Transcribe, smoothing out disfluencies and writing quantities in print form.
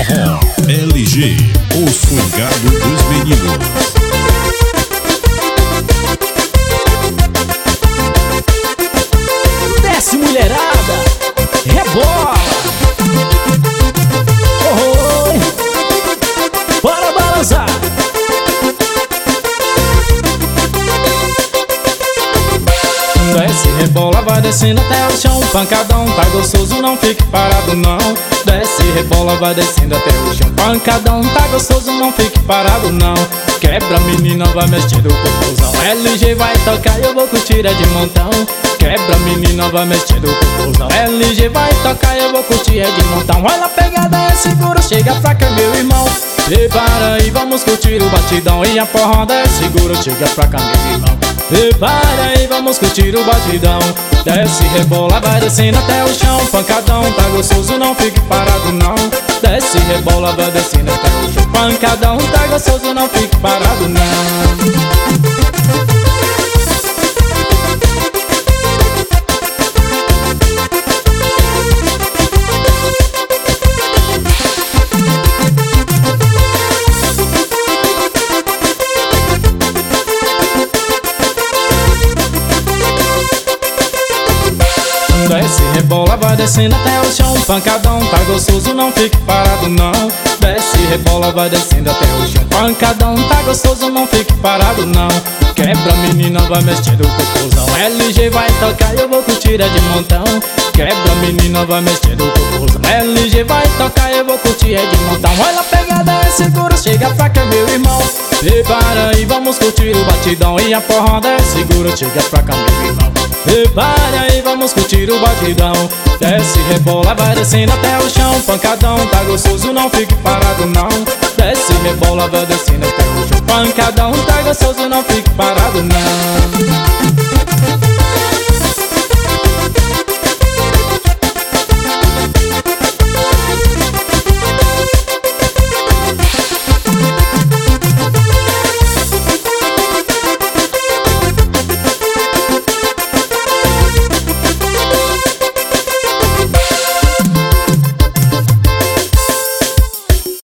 Forró LG, o swingado dos meninos. Desce, mulherada, rebola. Oi, bora balançar. Desce, rebola, vai descendo até o chão. Pancadão, tá gostoso, não fique parado não. Desce, rebola, vai descendo até o chão. Pancadão, tá gostoso, não fique parado não. Quebra, menina, vai mexendo o popozão. LG vai tocar e eu vou curtir é de montão. Quebra, menina, vai mexendo o popozão. LG vai tocar e eu vou curtir é de montão. Olha a pegada, é segura, chega pra cá, meu irmão. Prepara aí, vamos curtir o batidão. E a porrada é segura, chega pra cá, meu irmão. Prepara aí, vamos curtir o batidão. Desce, rebola, vai descendo até o chão. Pancadão, tá gostoso, não fique parado não. Desce, rebola, vai descendo até o chão. Pancadão, tá gostoso, não fique parado não. Desce, rebola, vai descendo até o chão. Pancadão, tá gostoso, não fique parado não. Desce, rebola, vai descendo até o chão. Pancadão, tá gostoso, não fique parado não. Quebra, menina, vai mexendo o popozão. LG vai tocar e eu vou curtir é de montão. Quebra, menina, vai mexendo o popozão. LG vai tocar e eu vou curtir é de montão. Olha a pegada, é segura, chega pra cá, meu irmão. Prepara aí, vamos curtir o batidão. E a porrada é segura, chega pra cá, meu irmão. Prepara aí, vamos curtir o batidão. Desce, rebola, vai descendo até o chão. Pancadão, tá gostoso, não fique parado não. Desce, rebola, vai descendo até o chão. Pancadão, tá gostoso, não fique parado não.